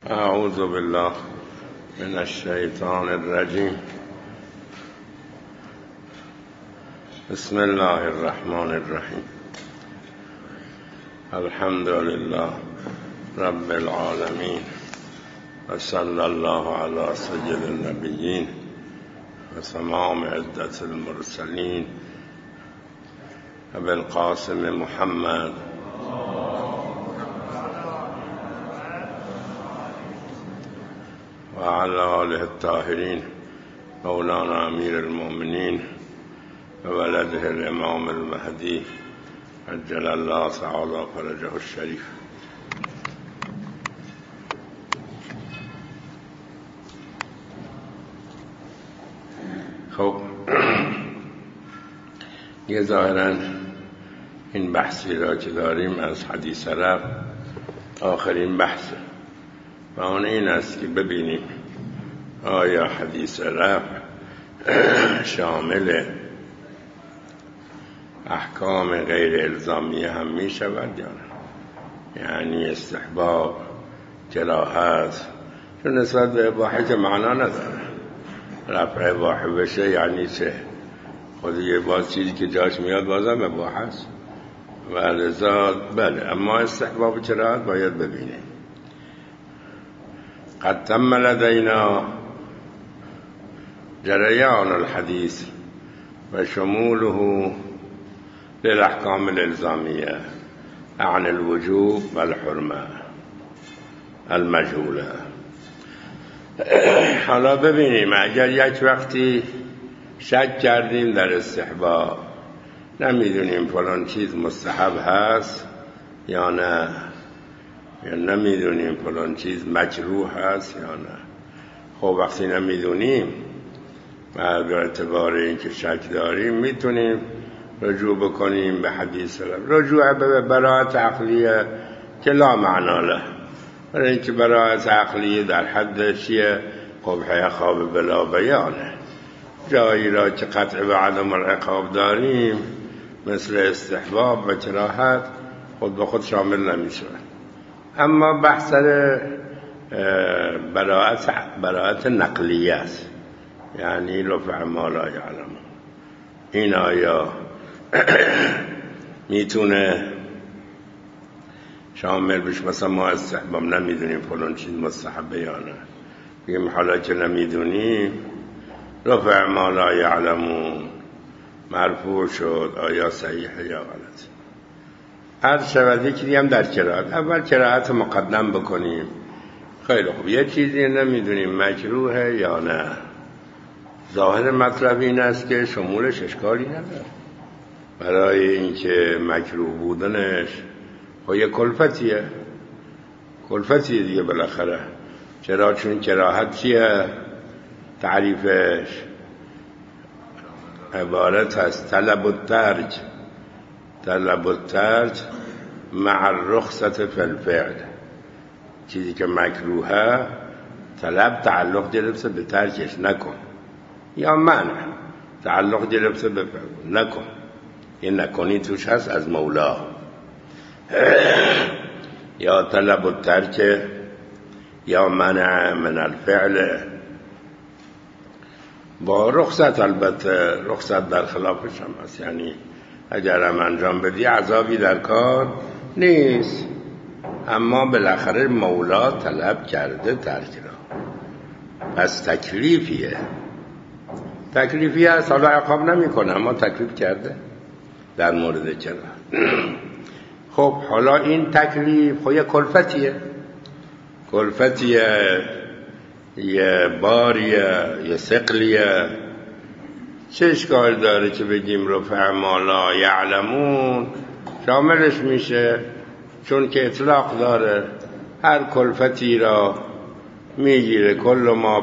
اعوذ بالله من الشیطان الرجیم. بسم الله الرحمن الرحیم. الحمد لله رب العالمین و صلی الله علی سید النبیین و تمام عدت المرسلین ابی القاسم محمد و علی آله الطاهرین مولانا امیر المؤمنین و ولده الامام المهدی عجل الله تعالی فرجه الشریف. خب یه ظاهراً این بحثی را که داریم از حدیث رفع آخرین بحثه و آن این است که ببینیم آیا حدیث رفع شامل احکام غیر الزامیه هم می شود یا نه؟ یعنی استحباب، کراهت، چون نسبت به اباحه که معنا نداره. رفع اباحه بشه یعنی چه؟ خود یه باز چیزی که جاش میاد بازم اباحه است و لذا بله، اما استحباب و کراهت باید ببینیم. قد تم لدينا جريان الحديث وشموله للأحكام الإلزامية عن الوجوب والحرمة المجهولة. حالا ببینیم اگر یک وقتی شک کردیم در استحباب، نمیدونیم فلان چیز مستحب هست یا نه، یا نمیدونیم فلان چیز مکروه هست یا نه. خب وقتی نمیدونیم و به اعتبار اینکه شک داریم میتونیم رجوع بکنیم به حدیث رجوع به براءت عقلیه که لا معنا له، برای اینکه براءت عقلیه در حد چیه؟ قبح خواب بلا بیانه. جایی را که قطع به عدم العقاب داریم مثل استحباب و کراهت خود به خود شامل نمیشه. اما بحث براءت نقلیه است، یعنی رفع ما لا یعلم. این آیا میتونه شامل بشه؟ مثلا ما استحباب نمیدونیم فلان چیز مستحبه یا نه، بگیم حالا که نمیدونیم رفع ما لا یعلمون مرفوع شد، آیا صحیحه یا غلط؟ عرض شود یکی دیگه هم در کراهت. اول کراهت مقدم بکنیم. خیلی خوب، یه چیزی نمیدونیم مکروه یا نه، ظاهر مطلب این است که شمولش اشکالی نداره. برای اینکه مکروه بودنش خب یه کلفتیه دیگه بالاخره. چرا؟ چون کراهت چیه؟ تعریفش عبارت هست طلب الترج مع الرخصة فی الفعل. چیزی که مکروهه طلب تعلق گرفته به ترکش نکن، یا منع تعلق گرفته به فعل نکن. این نکنی توش هست از مولا. یا طلب الترک یا منع من الفعل با رخصت. البته رخصت در خلافش هم هست، یعنی اگر هم انجام بدی عذابی در کار نیست، اما بالاخره مولا طلب کرده ترک را، پس تکلیفیه هست. حالا عقاب نمی کنه اما تکلیف کرده در مورد چرا. خب حالا این تکلیف خب یه کلفتیه، یه باریه، یه ثقلیه. چه اشکال داره که بگیم رفع ما لا یعلمون شاملش میشه؟ چون که اطلاق داره، هر کلفتی را میگیره. کل ما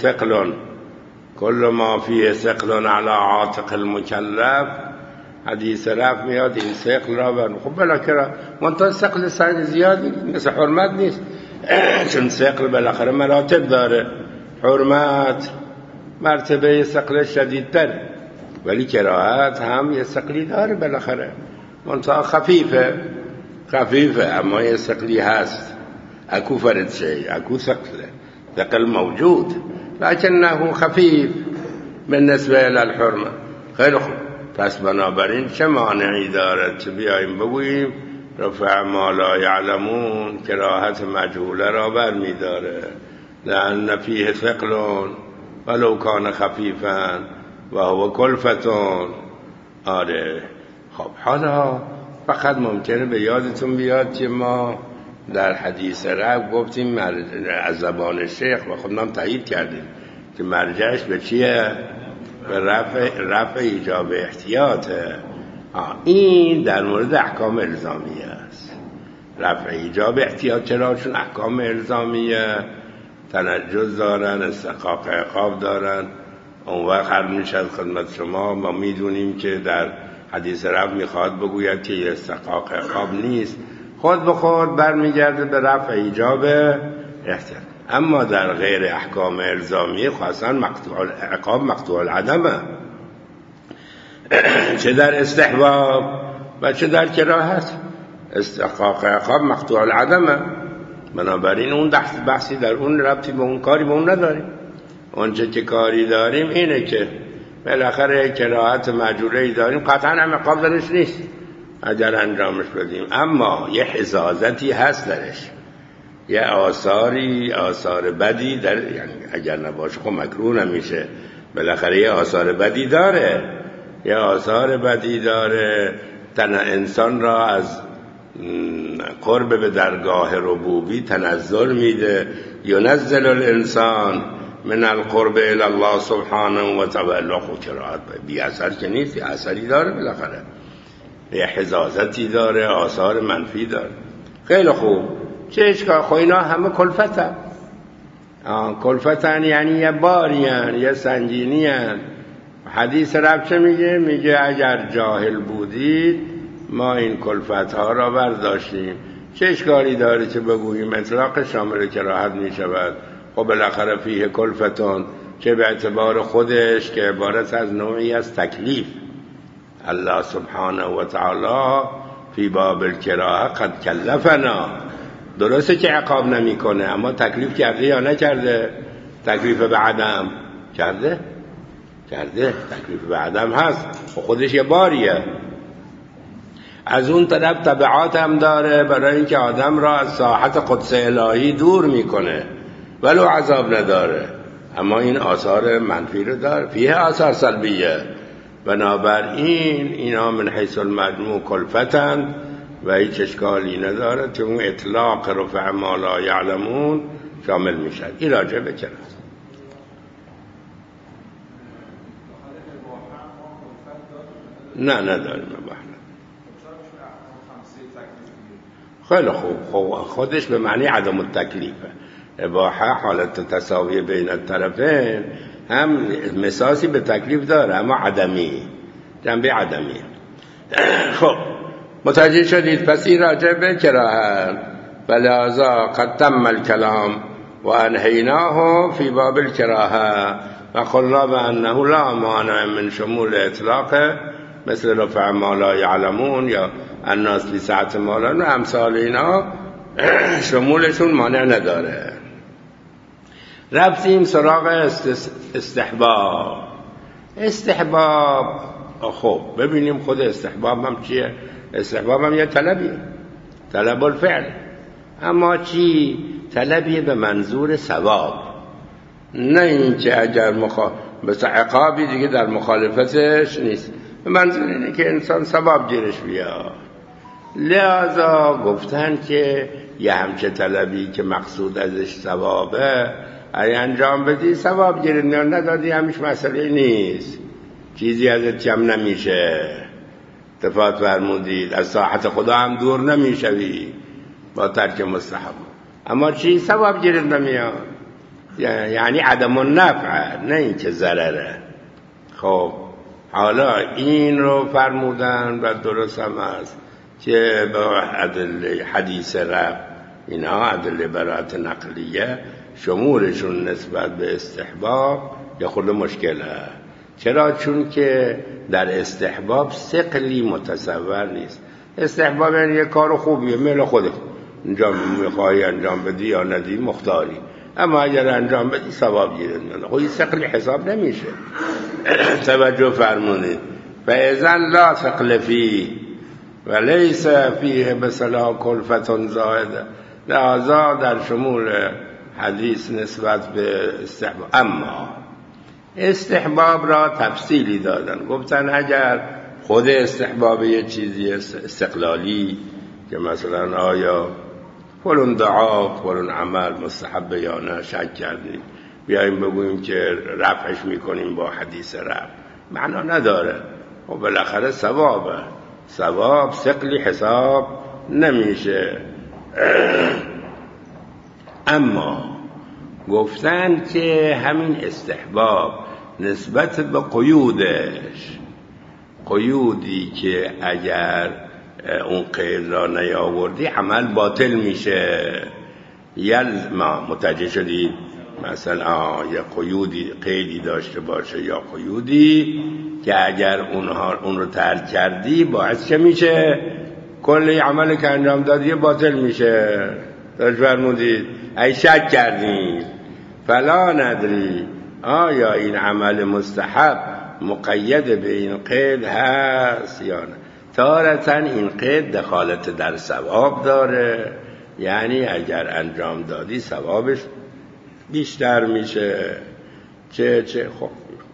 فیه ثقل علی عاتق المکلف. حدیث رفع میاد این ثقل را خب بالاخره منتها ثقل سنگ زیادی مثل حرمت نیست، چون ثقل بالاخره مراتب داره. حرمت مرتبه ثقل شدیدتر، ولی کراهت هم یه ثقلی داره بالاخره، منتها خفیفه، اما یه ثقلی هست. اكو فرد شيء، اكو ثقل موجود، لكنه خفيف بالنسبه الى الحرمه. خیلی خوب، پس بنابراین چه مانعی دارد که بیاییم بگوییم رفع ما لا یعلمون کراهت مجهوله را برمی‌داره، لأن فیه ثقل ولو کان خفیفا و هو کلفتون. آره خب، حالا فقط ممکنه به یادتون بیاد که ما در حدیث رفع گفتیم از زبان شیخ و خودم تایید کردیم که مرجعش به چیه؟ به رفع ایجاب احتیاطه. این در مورد احکام الزامیه است. رفع ایجاب احتیاط چرا؟ چون احکام الزامیه تنجز دارن، استحقاق عقاب دارن. اون وقت هر میشد خدمت شما ما میدونیم که در حدیث رفع میخواد بگوید که استحقاق عقاب نیست، خود به خود برمیگرده به رفع ایجاب احتیاط. اما در غیر احکام الزامیه خاصا مقطوع عقاب مقطوع العدمه، چه در استحباب و چه در کراهت. استحقاق عقاب مقطوع العدمه، بنابراین اون بحثی در اون ربطی به اون کاری به اون نداریم. اونچه که کاری داریم اینه که بالاخره کراهت مجهوله‌ای داریم، قطعا هم عقاب درش نیست اگر انجامش بدیم، اما یه حزازتی هست درش، یه آثار بدی در، یعنی اگر نباشه خب مکروه نمیشه، بالاخره یه آثار بدی داره، یه آثار بدی داره. انسان را از قرب به درگاه ربوبی تنزل میده. ینزل الانسان من القرب الى الله سبحانه و تعالی. خود چرا بی اثر که نیست، یه اثری داره، بالاخره یه حزازتی داره، آثار منفی داره. خیلی خوب، چه اشکال؟ خب اینا همه کلفتن. کلفتن یعنی یه بارین، یه سنگینین. حدیث رب چه میگه؟ میگه اگر جاهل بودید ما این کلفتها را برداشتیم. چه اشکالی داره که بگوییم اطلاق شامل کراهت میشود؟ خب بالاخره فیه کلفتون، چه به اعتبار خودش که عبارت از نوعی از تکلیف. الله سبحانه و تعالی فی باب الکراهه قد کلفنا. درسته که عقاب نمی کنه، اما تکلیف کرده یا نکرده؟ تکلیف به عدم کرده؟ تکلیف به عدم هست، خودش یه باریه. از اون طرف تبعات هم داره برای اینکه آدم را از ساحت قدس الهی دور میکنه، ولو عذاب نداره، اما این آثار منفی رو داره، فیه آثار سلبیه. بنابراین اینا من حیث المجموع کلفتن و هیچ اشکالی نداره که اون اطلاق رفع ما لا یعلمون شامل میشه. این راجع به چرا نه نداریم بحث. خیلی خوب، خودش به معنی عدم التکلیفه. اباحه حالت تساوی بین الطرفین، هم مساسی به تکلیف داره اما عدمی، جنبه عدمی. خب متوجه شدید؟ پس این راجع به کراهت. ولذا قد تم الكلام و انهیناه فی باب الکراهه و قلنا بانه لا مانع من شمول اطلاق مثل رفع ما لا یعلمون یا الناس فی سعة ما لا، و امثال اینا شمولشون مانع نداره. رفتیم سراغ استحباب. خب ببینیم خود استحباب هم چیه. استحباب هم یه طلبیه، طلب الفعل، اما چی؟ طلبیه به منظور ثواب، نه اینکه اگر مثل عقابی دیگه در مخالفتش نیست، به منظور اینه که انسان ثواب گیرش بیاد. لذا گفتن که یه همچه طلبی که مقصود ازش ثوابه، اگه انجام بدی ثواب گیرید، ندادی همیش مسئله نیست، چیزی ازت کم نمیشه. اتفاق فرمودید از ساحت خدا هم دور نمیشوی با ترک مستحب، اما چی؟ ثواب گیرید نمیاد، یعنی عدم النفع، نه این که ضرره. خب حالا این رو فرمودن و درست هم است که با ادله حدیث رفع، اینا ادله برات نقلیه، شمولشون نسبت به استحباب یا خود مشکله. چرا؟ چون که در استحباب ثقلی متصور نیست. استحباب یعنی یه کار خوبیه، میل خوده، میخوای انجام بدی یا ندی مختاری، اما اگر انجام بدی ثواب گیرد میاد. خب این ثقلی حساب نمیشه. توجه فرمونید. فاذن لا ثقل فیه و لیس فیه بصلا کلفت زائده. لذا در شمول حدیث نسبت به استحباب، اما استحباب را تفصیلی دادن، گفتن اگر خود استحباب یه چیزی استقلالی که مثلا آیا فلان دعا فلان عمل مستحب یا نه شک کردیم، بیاییم بگوییم که رفعش میکنیم با حدیث رفع، معنا نداره. و بالاخره ثوابه، ثواب ثقلی حساب نمیشه. اما گفتن که همین استحباب نسبت به قیودش، قیودی که اگر اون قید را نیاوردی عمل باطل میشه، ما متوجه شدید؟ مثلا یه قیدی داشته باشه یا قیودی که اگر اون رو ترک کردی باعث چه میشه؟ کل عمل که انجام دادی باطل میشه. داشت فرمودید ای شک کردیم فلا ندری آیا این عمل مستحب مقید به این قید هست یا نه. تارة این قید دخالت در ثواب داره، یعنی اگر انجام دادی ثوابش بیشتر میشه. چه خب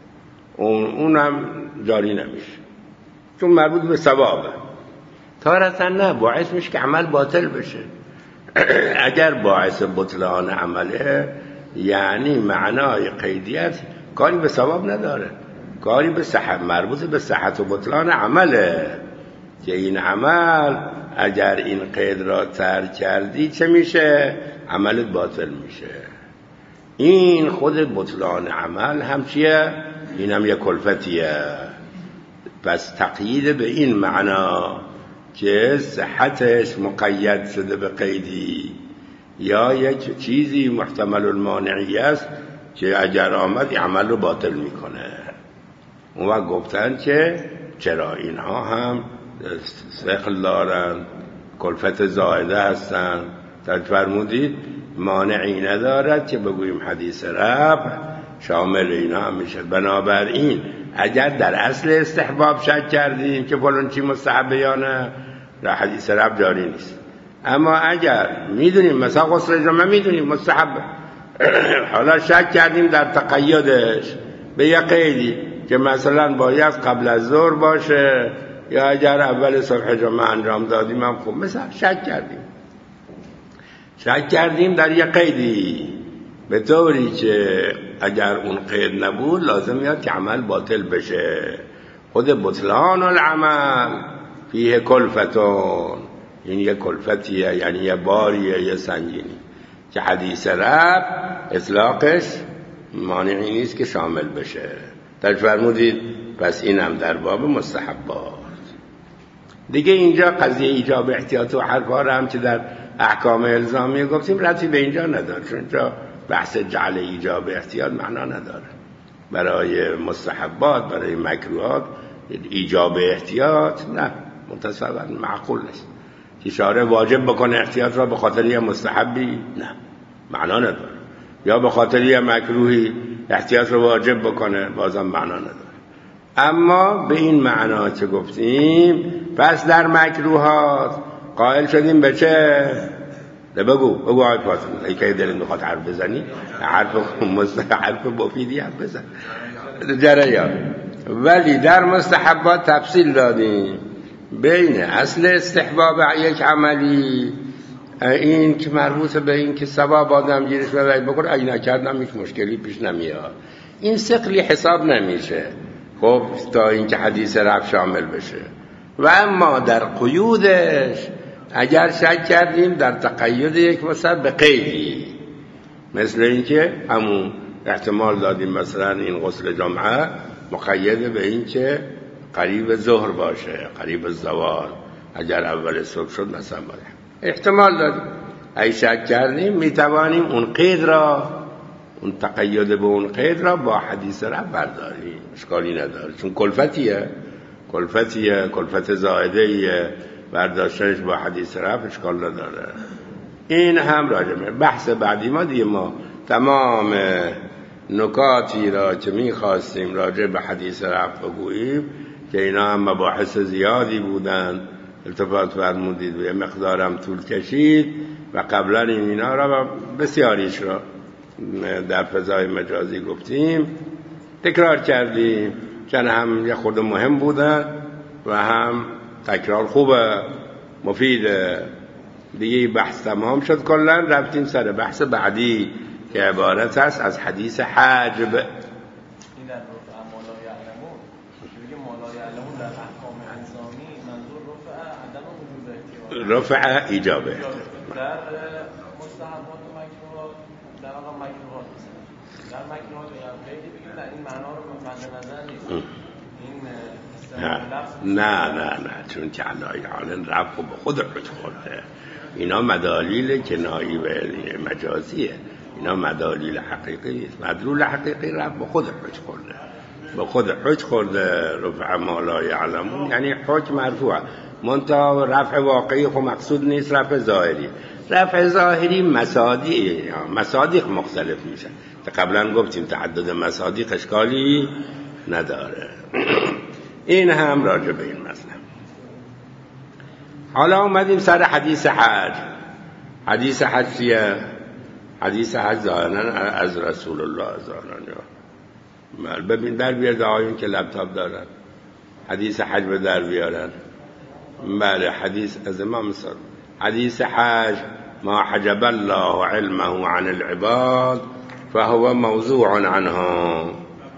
اونم جاری نمیشه چون مربوط به ثوابه. تارة نه، باعث میشه که عمل باطل بشه. اگر باعث بطلان عمله یعنی معنای قیدیت کاری به ثواب نداره، کاری به صحت، مربوط به صحت و بطلان عمله که این عمل اگر این قید را ترک کردی چه میشه؟ عملت باطل میشه. این خود بطلان عمل هم چیه؟ این هم یک کلفتیه. پس تقیید به این معنا که صحتش مقید شده به قیدی یا یک چیزی محتمل المانعی است که اگر آمد عمل رو باطل میکنه. اون گفتن که چرا اینها هم ثقل دارن، کلفت زائده هستن. تا فرمودید مانعی ندارد که بگوییم حدیث رفع شامل اینا هم میشه. بنابراین اگر در اصل استحباب شک کردیم که فلان چی مستحب یا نه، را حدیث رفع جاری نیست. اما اگر میدونیم مثلا غسل جمعه میدونیم مستحب، حالا شک کردیم در تقییدش به یک قیدی که مثلا باید قبل از ظهر باشه یا اگر اول صبح جمعه انجام دادیم هم خوب، مثلا شک کردیم در یک قیدی به طوری که اگر اون قید نبود لازم میاد که عمل باطل بشه. خود بطلان العمل فیه کلفتون، این یه کلفتیه، یعنی یه باریه، یه سنگینی که حدیث رفع اطلاقش مانعی نیست که شامل بشه. در فرمودید پس این هم در باب مستحبات دیگه. اینجا قضیه ایجاب احتیاط و حرفا هم که در احکام الزامی گفتیم ربطی به اینجا نداره، چون اینجا بحث جعل ایجاب احتیاط معنا نداره. برای مستحبات، برای مکروهات ایجاب احتیاط نه، متصور معقول نیست که شارع واجب بکنه احتیاط را به خاطر یه مستحبی، نه معنا نداره. یا به خاطر یه مکروهی احتیاط رو واجب بکنه، بازم معنا نداره. اما به این معنا که گفتیم پس در مکروهات قائل شدیم به چه؟ بگو آقای فاطمه، ای که دلت میخواد حرف بزنی، حرف مفیدی حرف بزن جریان. ولی در مستحبات تفصیل دادیم بین اصل استحباب یک عملی، این که مربوط به این که ثواب آدم گیرش ببرد بکنه، اگه نکردم هیچ مشکلی پیش نمیاد، این ثقلی حساب نمیشه. خب تا این که حدیث رفع شامل بشه. و اما در قیودش اگر شک کردیم در تقید یک مثلا به قیدی، مثل این که همون احتمال دادیم مثلا این غسل جمعه مقید به این که قریب ظهر باشه، قریب زوال، اگر اول صبح شد مثلا باشه، احتمال دادیم. اگه شک کردیم میتوانیم اون قید را، اون تقید به اون قید را با حدیث رفع برداریم، اشکالی نداره، چون کلفتیه، کلفت زائدهیه، برداشتنش با حدیث رفع اشکال نداره. این هم راجبه بحث بعدی ما دیگه. ما تمام نکاتی را که می‌خواستیم راجع به حدیث رفع بگوییم که اینا هم مباحث زیادی بودن، التفات فرمودید و یه مقدارم طول کشید و قبلا اینا را بسیاریش را در فضای مجازی گفتیم، تکرار کردیم، چون هم یه خود مهم بودن و هم تکرار خوبه، مفیده. دیگه بحث تمام شد، کلا رفتیم سر بحث بعدی که عبارت است از حدیث حجب. رفع ایجابه در مستحبات و مکروهات، در آقا مکروهات در مکروهات خیلی بگیم در این معنا رو مد نظر نیست. این نه چون که علای حال رفع به خود حج خورده. اینا مدالیل کنایی و مجازیه، اینا مدالیل حقیقی نیست. مدلول حقیقی رفع به خود حج خورده، به خود حج خورده. رفع ما لا یعلمون یعنی حج مرفوعه، منتها رفع واقعی خب مقصود نیست، رفع ظاهری. رفع ظاهری مصادیق مختلف میشن، قبلا گفتیم تعدد مصادیق اشکالی نداره. این هم راجع به این مسئله. حالا اومدیم سر حدیث حج. حدیث حج چیه؟ حدیث حج ظاهرا از رسول الله ظاهرا. ببین در بیارد آیون که لپتاپ دارن حدیث حج به در بیارن. بله حدیث از امام صادق. حدیث حج ما حجب الله علمه عن العباد فهو موضوع عنها.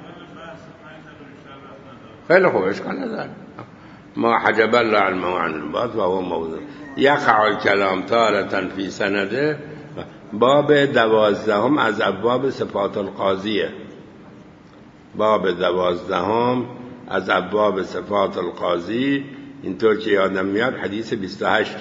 خیلی خوب، اشکال نداره. ما حجب الله علمه عن العباد فهو موضوع. یقع الکلام تارة فی سنده. باب 12 از ابواب صفات القاضیه. باب 12 از ابواب صفات القاضی. اینطور که یادم میاد حدیث 28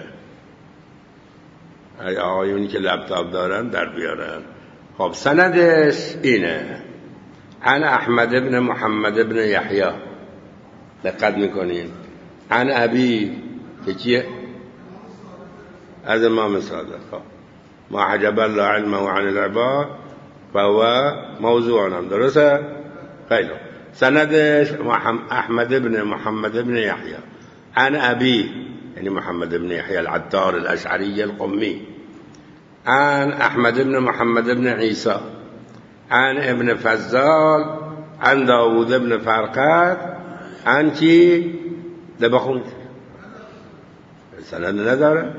آقایونی که لپتاپ دارن در بیارن. خب سندش اینه: عن احمد بن محمد بن یحیی. دقت میکنین؟ عن ابی که کیه؟ از امام صادق. ما حجب الله علمه عن العباد فهو موضوع عنهم. درسته؟ خیلی. سندش احمد بن محمد بن یحیی عن ابي يعني محمد بن يحيى العطار الأشعري القمي عن احمد بن محمد بن عيسى عن ابن فضال عن داود بن فرقد عن کی؟ دبخون سند نداره.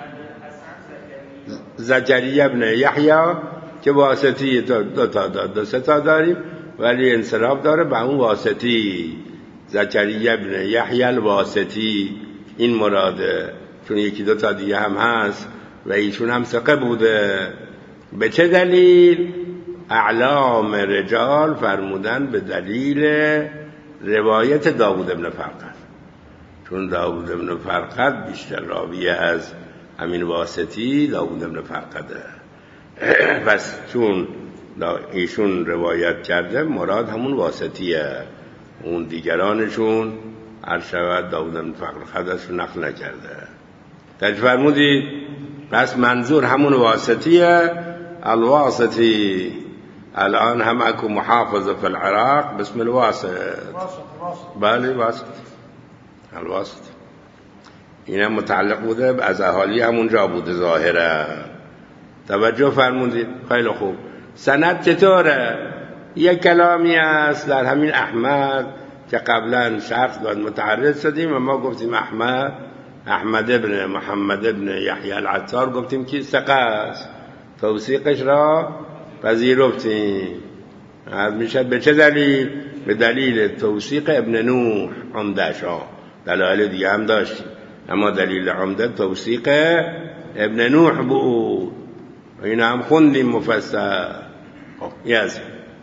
زکریا بن یحیی که واسطی دو سه تا داریم ولی انصراف داره به اون واسطی. زکریا بن یحیی الواسطی این مراده، چون یکی دو تا دیگه هم هست و ایشون هم ثقه بوده. به چه دلیل؟ اعلام رجال فرمودن به دلیل روایت داود بن فرقد، چون داود بن فرقد بیشتر راویه از همین واسطی داود بن فرقده. پس چون ایشون روایت کرده مراد همون واسطیه، اون دیگرانشون هر شود داود بن فرقد ازشون نقل نکرده. تجربه فرمودید؟ پس منظور همون واسطیه. الواسطی الان هم اکو محافظه فی العراق باسم الواسط. بله واسط، الواسط. این هم متعلق بوده از اهالی همونجا بوده ظاهره. توجه فرمودید؟ خیلی خوب. سند چطوره؟ یک کلامی است در همین احمد که قبلا شخص باید متعرض شدیم و ما گفتیم احمد ابن محمد ابن یحیی العطار، گفتیم که ثقه است، توثیقش را پذیرفتیم. از میشه به چه دلیل؟ به دلیل توثیق ابن نوح عمده‌شا. دلایل دیگه هم داشتیم اما دلیل عمده توثیق ابن نوح بود. این هم خوندیم مفصل. یز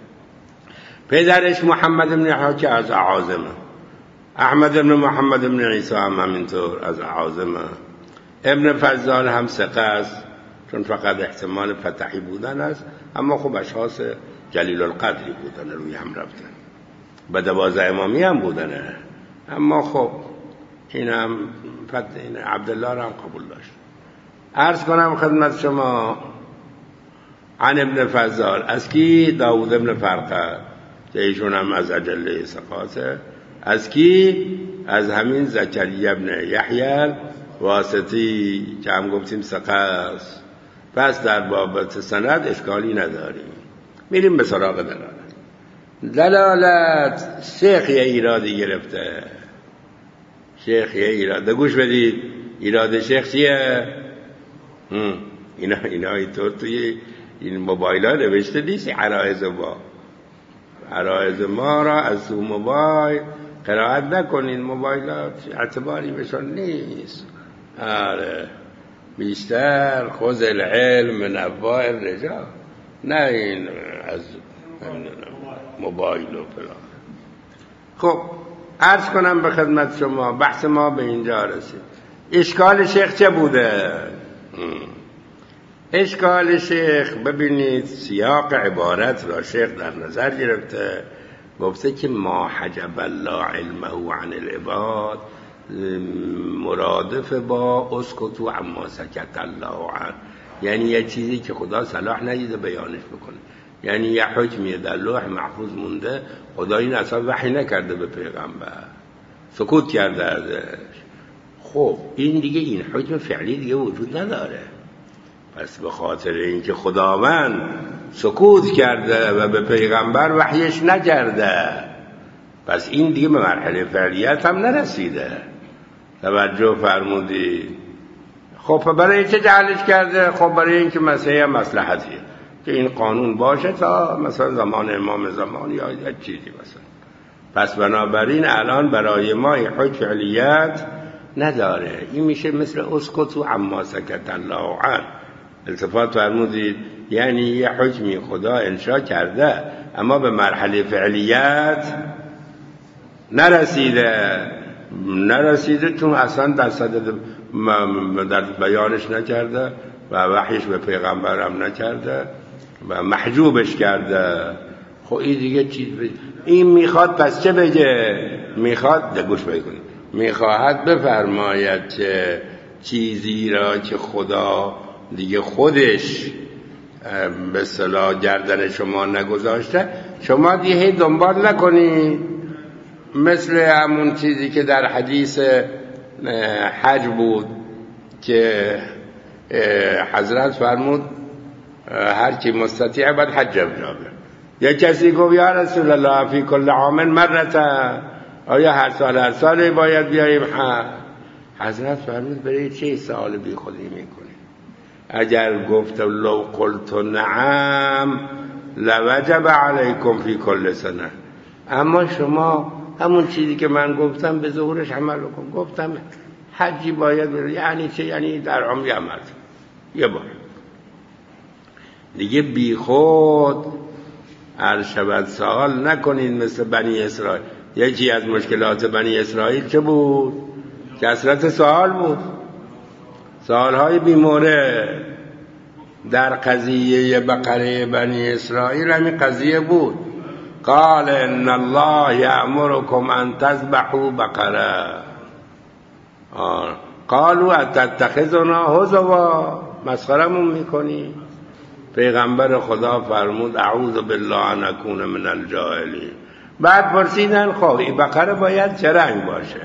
پدرش محمد بن یحیی که از اعاظمه، احمد بن محمد بن عیسی هم همینطور از اعاظمه. ابن فضال هم ثقه است، چون فقط احتمال فتحی بودن است، اما خب اشخاص جلیل القدری بودن، روی هم رفتن. به 12 امامی هم بودن، اما خب این عبدالله را هم قبول داشت. عرض کنم خدمت شما عن ابن فضال، از کی؟ داود ابن فرقه که ایشون هم از اجله ثقاته. از کی؟ از همین زکریا ابن یحیی واسطی که هم گفتیم ثقه است. پس در بابت سند اشکالی نداریم. میریم به سراغ دلالت. شیخ یه ایرادی گرفته. شیخ یه ایراد، گوش بدید. ایراد شیخ چیه؟ اینا توی این موبایل ها نوشته نیست. عرائض ما را از تو موبایل قرائت نکنین. موبایلات اعتباری بهشون نیست. آره بیشتر خذ العلم من افواه الرجال، نه این از موبایل و فلان. خب عرض کنم به خدمت شما، بحث ما به اینجا رسید. اشکال شیخ چه بوده؟ اشکال شیخ، ببینید سیاق عبارت را شیخ در نظر گرفته. گفته که ما حجب الله علمه عن العباد مرادف با اسکتو عما سکت الله عنه، یعنی یه چیزی که خدا صلاح ندیده بیانش بکنه. یعنی یه حکمی در لوح محفوظ مونده، خدا این اصلا وحی نکرده به پیغمبر، سکوت کرده ازش. خب این دیگه، این حکم فعلی دیگه وجود نداره. پس به خاطر اینکه خداوند سکوت کرده و به پیغمبر وحیش نکرده، پس این دیگه به مرحله فعلیت هم نرسیده. توجه فرمودید؟ خب برای چه جعلش کرده؟ خب برای اینکه مسئله مصلحتیه که این قانون باشه تا مثلا زمان امام زمان یا چیزی مثلا. پس بنابراین الان برای ما حکم فعلیت نداره. این میشه مثل اسکتو عما سکت الله عنه. التفات فرمودید؟ یعنی یه حکمی خدا انشا کرده اما به مرحله فعلیت نرسیده چون اصلا در صدد در بیانش نکرده و وحیش به پیغمبر هم نکرده و محجوبش کرده. خب این دیگه چیز این میخواد پس چه بگه؟ میخواد گوش بکنید، میخواهد بفرماید که چیزی را که خدا دیگه خودش به اصطلاح گردن شما نگذاشته، شما دیگه دنبال نکنید. مثل همون چیزی که در حدیث حج بود که حضرت فرمود هر کی مستطیع باید حج بجابه. یک کسی گفت یا رسول الله فی کل عام مرتا، آیا هر سال باید بیاییم حج؟ حضرت فرمود برای چه سوال بی خودی میکنی؟ اگر گفت لو قلت نعم لوجب علیکم فی کل سنه، اما شما همون چیزی که من گفتم به ظهورش عمل کن. گفتم حجی باید بره، یعنی چه؟ یعنی در عمری عمل یه بار دیگه. بی خود عرشبت سوال نکنید مثل بنی اسرائیل. یکی از مشکلات بنی اسرائیل چه بود؟ کثرت سوال بود، سوالهای بی مورد. در قضیه بقره بنی اسرائیل همین قضیه بود. قال ان الله یأمرکم ان تذبحوا بقره. قالوا اتتخذنا هزوا، مسخرمون میکنی؟ پیغمبر خدا فرمود اعوذ بالله ان اکون من الجاهلین. بعد پرسیدن خب این بقره باید چه رنگ باشه؟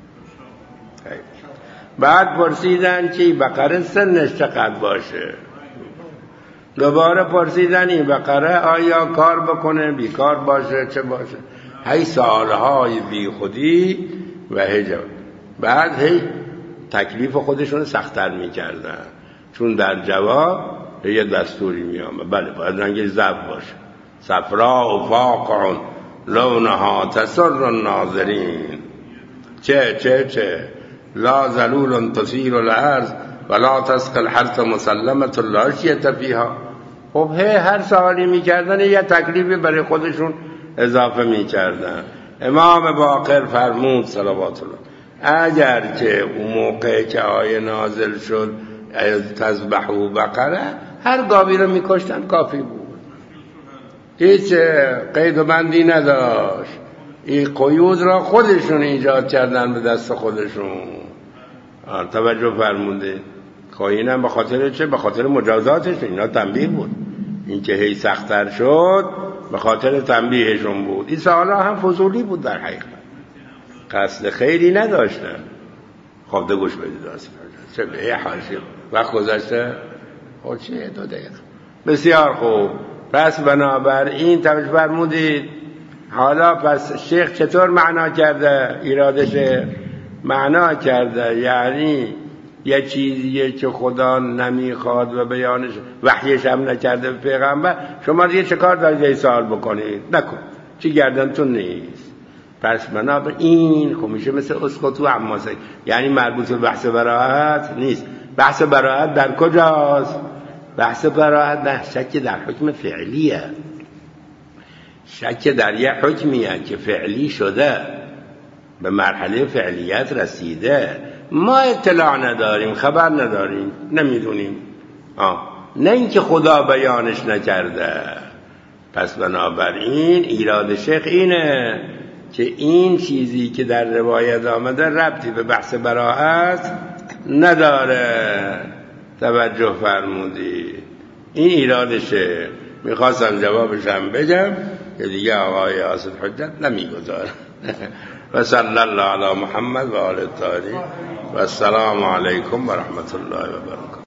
بعد پرسیدن که این بقره سنش چقدر باشه؟ دوباره پرسیدن این بقره آیا کار بکنه، بیکار باشه، چه باشه؟ هی سوالهای بی خودی و هجاب. بعد هی تکلیف خودشون سخت‌تر میکردن، چون در جواب یه دستوری میامه. بله باید رنگش زرد باشه، صفرا و فاقع لونها تسر الناظرین. چه لا ذلول تثیر الارض ولا تسقي الحرث مسلمة لا شیة فیها. خب هر سوالی میکردن یه تکلیفی برای خودشون اضافه میکردن. امام باقر فرمود صلوات الله اگر که اون موقع که آیه نازل شد تذبحوا بقره، هر گاوی رو میکشتن کافی بود، هیچ قید و بندی نداشت. این قیود را خودشون ایجاد کردن به دست خودشون. توجه فرموده. خب اینم به خاطر چه؟ به خاطر مجازاتش. اینا تنبیه بود. این که هی سخت‌تر شد به خاطر تنبیهشون بود. این سوالا هم فضولی بود در حقیقت، قصد خیری نداشتن. خب ده گوش بدید چه به یه حاشیه وقت گذشته. خب چه 2 دقیقه. بسیار خوب. پس بنابراین توجه فرمودید. حالا پس شیخ چطور معنا کرده؟ ایرادش معنا کرده یعنی یه چیزیه که خدا نمیخواد و بیانش وحیش هم نکرده به پیغمبر، شما دیگه چه کار دارید این سوال بکنید؟ نکن، چی گردنتون نیست. پس بنابراین خب میشه مثل اسقطو عماسه، یعنی مربوط به بحث براءت نیست. بحث براءت در کجاست؟ بحث براءت در شک در حکم فعلیه، شک در یه حکمیه که فعلی شده، به مرحله فعلیت رسیده، ما اطلاع نداریم، خبر نداریم، نمیدونیم، نه اینکه خدا بیانش نکرده. پس بنابراین ایراد شیخ اینه که این چیزی که در روایت آمده ربطی به بحث براءت نداره. توجه فرمودید. این ایرادشه. میخواستم جوابشم بگم که دیگه آقای آصد حجت نمیگذاره. و صلی الله علی محمد و آل الطاهرین و السلام علیکم و رحمت الله و برکاته.